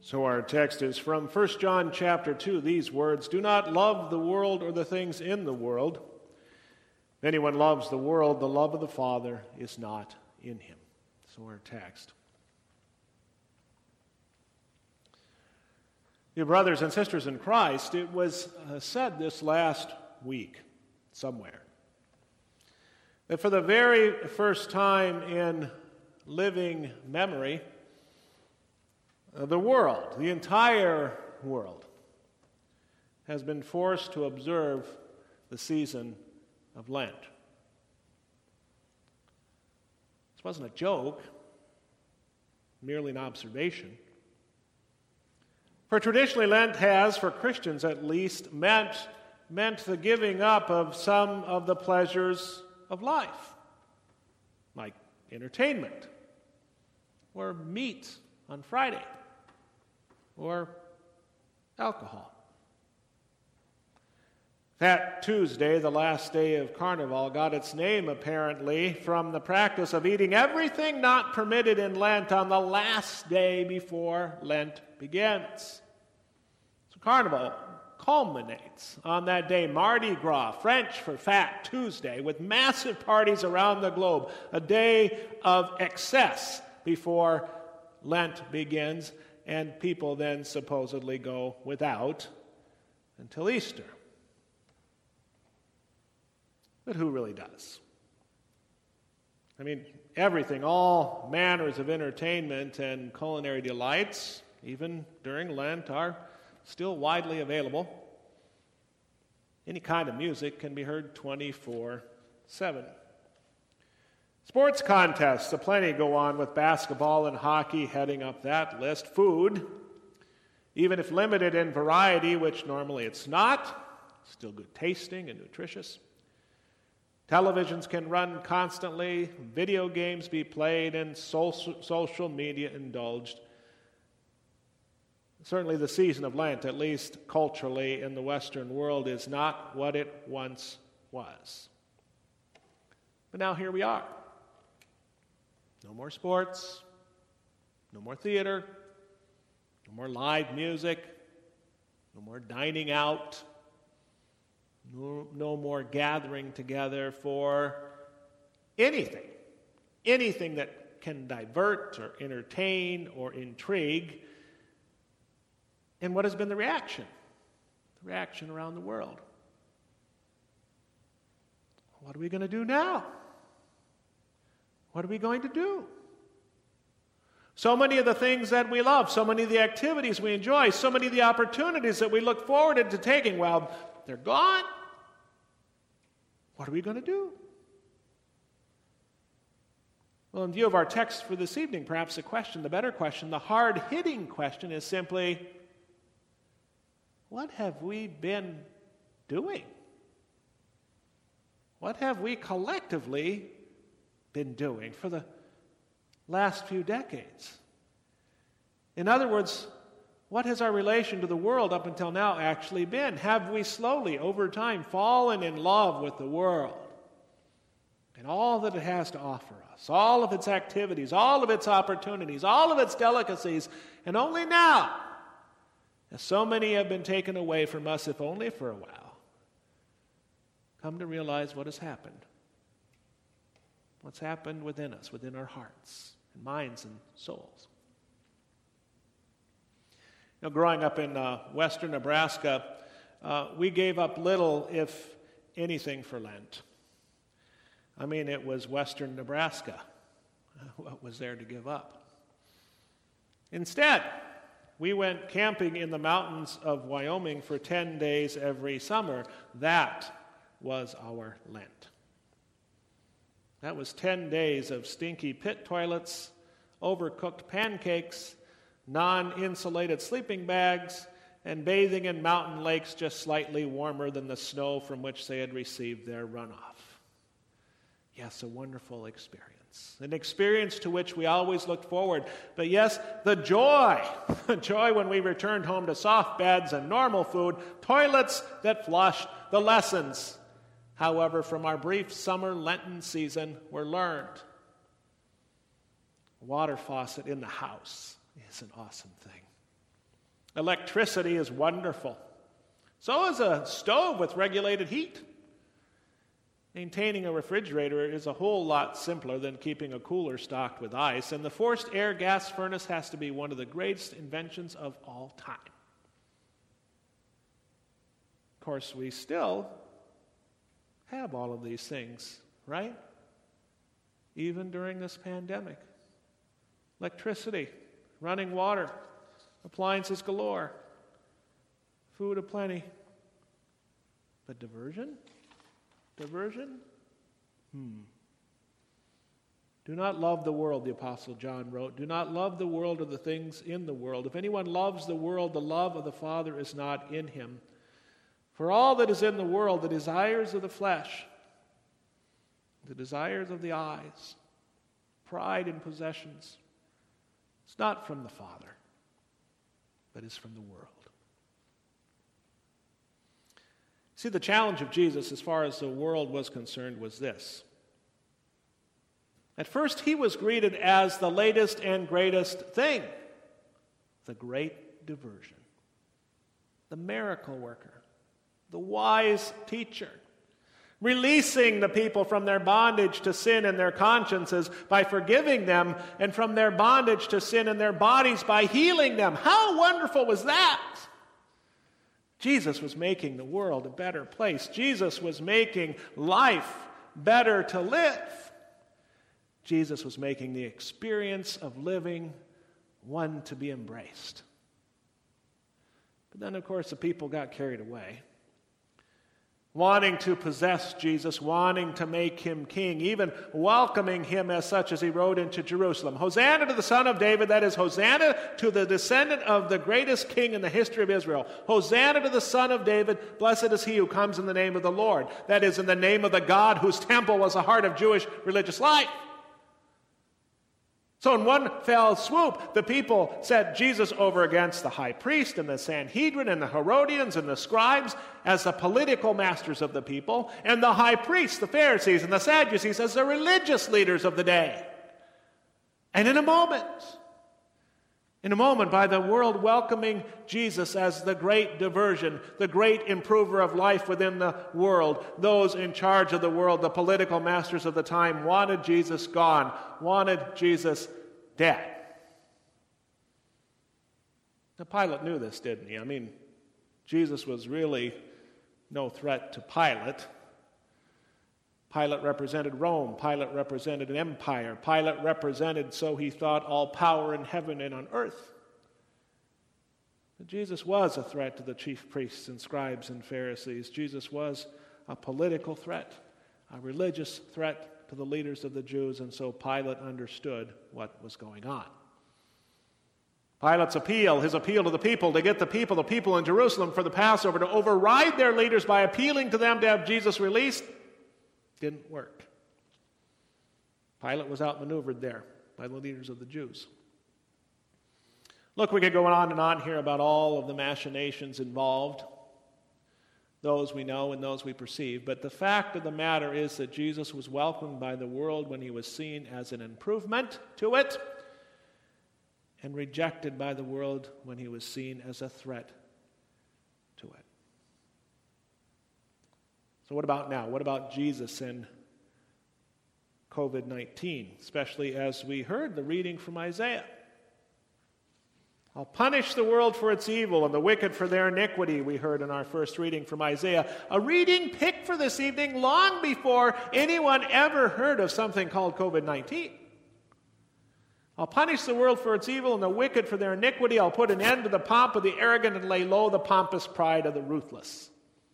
So our text is from 1 John chapter 2, these words, "Do not love the world or the things in the world. If anyone loves the world, the love of the Father is not in him." So our text. Dear brothers and sisters in Christ, it was said this last week somewhere that for the very first time in living memory, the world, the entire world, has been forced to observe the season of Lent. This wasn't a joke, merely an observation. For traditionally, Lent has, for Christians at least, meant the giving up of some of the pleasures of life, like entertainment, or meat on Friday, or alcohol. That Tuesday, the last day of Carnival, got its name apparently from the practice of eating everything not permitted in Lent on the last day before Lent begins. So Carnival culminates on that day, Mardi Gras, French for Fat Tuesday, with massive parties around the globe, a day of excess before Lent begins, and people then supposedly go without until Easter. But who really does? I mean, everything, all manners of entertainment and culinary delights, even during Lent, are still widely available. Any kind of music can be heard 24/7. Sports contests aplenty go on, with basketball and hockey heading up that list. Food, even if limited in variety, which normally it's not, still good tasting and nutritious. Televisions can run constantly, video games be played, and social media indulged. Certainly the season of Lent, at least culturally in the Western world, is not what it once was. But now here we are. No more sports, no more theater, no more live music, no more dining out, no more gathering together for anything that can divert or entertain or intrigue. And what has been the reaction? The reaction around the world. What are we going to do now? What are we going to do? So many of the things that we love, so many of the activities we enjoy, so many of the opportunities that we look forward to taking, well, they're gone. What are we going to do? Well, in view of our text for this evening, perhaps the better question, the hard-hitting question is simply, what have we been doing? What have we collectively been doing for the last few decades? In other words, what has our relation to the world up until now actually been? Have we slowly, over time, fallen in love with the world and all that it has to offer us, all of its activities, all of its opportunities, all of its delicacies, and only now, as so many have been taken away from us, if only for a while, come to realize what has happened? What's happened within us, within our hearts and minds and souls. You know, growing up in western Nebraska, we gave up little, if anything, for Lent. I mean, it was western Nebraska. What was there to give up? Instead, we went camping in the mountains of Wyoming for 10 days every summer. That was our Lent. That was 10 days of stinky pit toilets, overcooked pancakes, non-insulated sleeping bags, and bathing in mountain lakes just slightly warmer than the snow from which they had received their runoff. Yes, a wonderful experience. An experience to which we always looked forward. But yes, the joy when we returned home to soft beds and normal food, toilets that flushed, the lessons, however, from our brief summer Lenten season were learned. A water faucet in the house is an awesome thing. Electricity is wonderful. So is a stove with regulated heat. Maintaining a refrigerator is a whole lot simpler than keeping a cooler stocked with ice, and the forced air gas furnace has to be one of the greatest inventions of all time. Of course, we still have all of these things, right? Even during this pandemic. Electricity, running water, appliances galore, food aplenty. But diversion? Diversion? Do not love the world, the Apostle John wrote. Do not love the world or the things in the world. If anyone loves the world, the love of the Father is not in him. For all that is in the world, the desires of the flesh, the desires of the eyes, pride in possessions, it's not from the Father, but is from the world. See, the challenge of Jesus as far as the world was concerned was this. At first, he was greeted as the latest and greatest thing, the great diversion, the miracle worker, the wise teacher, releasing the people from their bondage to sin in their consciences by forgiving them, and from their bondage to sin in their bodies by healing them. How wonderful was that? Jesus was making the world a better place. Jesus was making life better to live. Jesus was making the experience of living one to be embraced. But then, of course, the people got carried away, wanting to possess Jesus, wanting to make him king, even welcoming him as such as he rode into Jerusalem. Hosanna to the Son of David, that is, Hosanna to the descendant of the greatest king in the history of Israel. Hosanna to the Son of David, blessed is he who comes in the name of the Lord. That is, in the name of the God whose temple was the heart of Jewish religious life. So in one fell swoop, the people set Jesus over against the high priest and the Sanhedrin and the Herodians and the scribes as the political masters of the people, and the high priests, the Pharisees, and the Sadducees as the religious leaders of the day. And in a moment, by the world welcoming Jesus as the great diversion, the great improver of life within the world, those in charge of the world, the political masters of the time, wanted Jesus gone, wanted Jesus dead. Now, Pilate knew this, didn't he? I mean, Jesus was really no threat to Pilate. Pilate represented Rome. Pilate represented an empire. Pilate represented, so he thought, all power in heaven and on earth. But Jesus was a threat to the chief priests and scribes and Pharisees. Jesus was a political threat, a religious threat to the leaders of the Jews, and so Pilate understood what was going on. Pilate's appeal, his appeal to the people, to get the people in Jerusalem for the Passover, to override their leaders by appealing to them to have Jesus released, didn't work. Pilate was outmaneuvered there by the leaders of the Jews. Look, we could go on and on here about all of the machinations involved, those we know and those we perceive, but the fact of the matter is that Jesus was welcomed by the world when he was seen as an improvement to it, and rejected by the world when he was seen as a threat to it. So what about now? What about Jesus and COVID-19, especially as we heard the reading from Isaiah? I'll punish the world for its evil and the wicked for their iniquity, we heard in our first reading from Isaiah. A reading picked for this evening long before anyone ever heard of something called COVID-19. I'll punish the world for its evil and the wicked for their iniquity. I'll put an end to the pomp of the arrogant and lay low the pompous pride of the ruthless.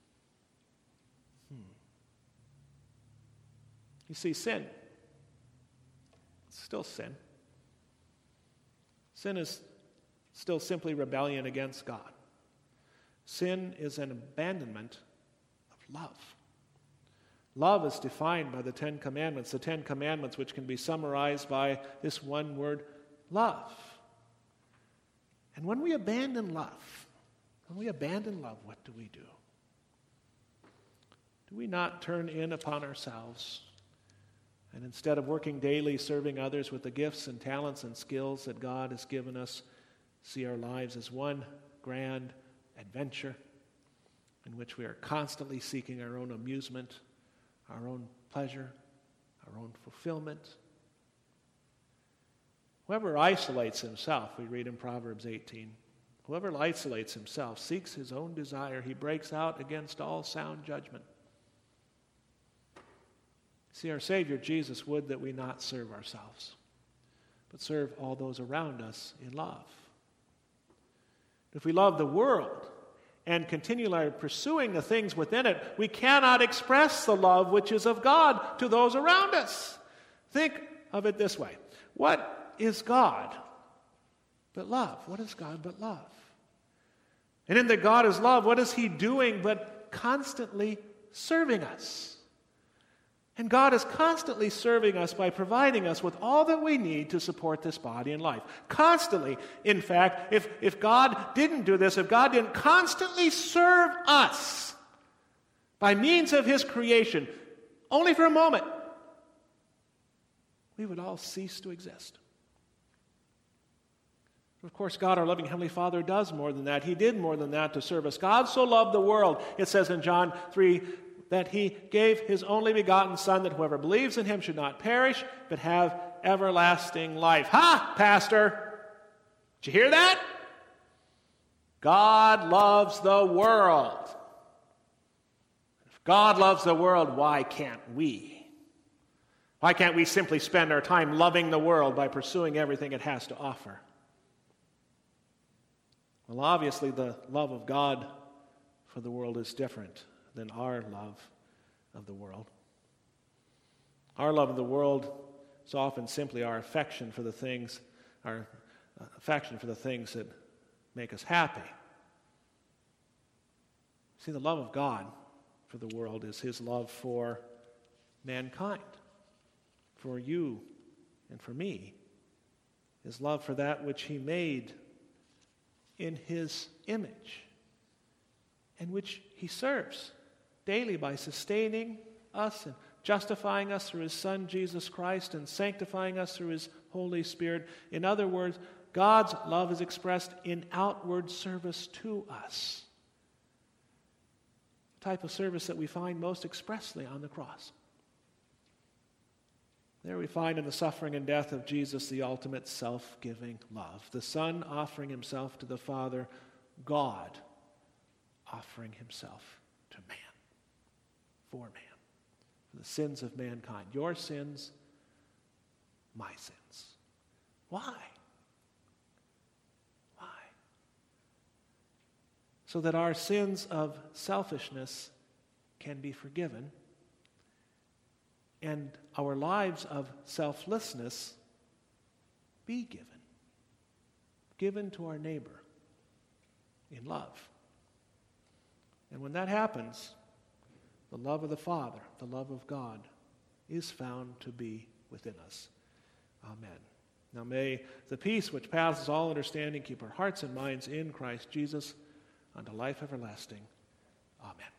You see, sin. It's still sin. Sin is still simply rebellion against God. Sin is an abandonment of love. Love is defined by the Ten Commandments, which can be summarized by this one word, love. And when we abandon love, what do? Do we not turn in upon ourselves, and instead of working daily serving others with the gifts and talents and skills that God has given us, see our lives as one grand adventure in which we are constantly seeking our own amusement, our own pleasure, our own fulfillment. Whoever isolates himself, we read in Proverbs 18, whoever isolates himself seeks his own desire. He breaks out against all sound judgment. See, our Savior Jesus would that we not serve ourselves, but serve all those around us in love. If we love the world and continually pursuing the things within it, we cannot express the love which is of God to those around us. Think of it this way. What is God but love? What is God but love? And in that God is love, what is he doing but constantly serving us? And God is constantly serving us by providing us with all that we need to support this body and life. Constantly. In fact, if God didn't do this, if God didn't constantly serve us by means of his creation, only for a moment, we would all cease to exist. Of course, God, our loving Heavenly Father, does more than that. He did more than that to serve us. God so loved the world, it says in John 3, that he gave his only begotten Son, that whoever believes in him should not perish, but have everlasting life. Ha, Pastor! Did you hear that? God loves the world. If God loves the world, why can't we? Why can't we simply spend our time loving the world by pursuing everything it has to offer? Well, obviously, the love of God for the world is different than our love of the world. Our love of the world is often simply our affection for the things, that make us happy. See, the love of God for the world is his love for mankind, for you and for me. His love for that which he made in his image, and which he serves daily by sustaining us and justifying us through his Son, Jesus Christ, and sanctifying us through his Holy Spirit. In other words, God's love is expressed in outward service to us, the type of service that we find most expressly on the cross. There we find in the suffering and death of Jesus the ultimate self-giving love. The Son offering himself to the Father, God offering himself to man, for man, for the sins of mankind. Your sins, my sins. Why? Why? So that our sins of selfishness can be forgiven, and our lives of selflessness be given to our neighbor in love. And when that happens, the love of the Father, the love of God, is found to be within us. Amen. Now may the peace which passes all understanding keep our hearts and minds in Christ Jesus unto life everlasting. Amen.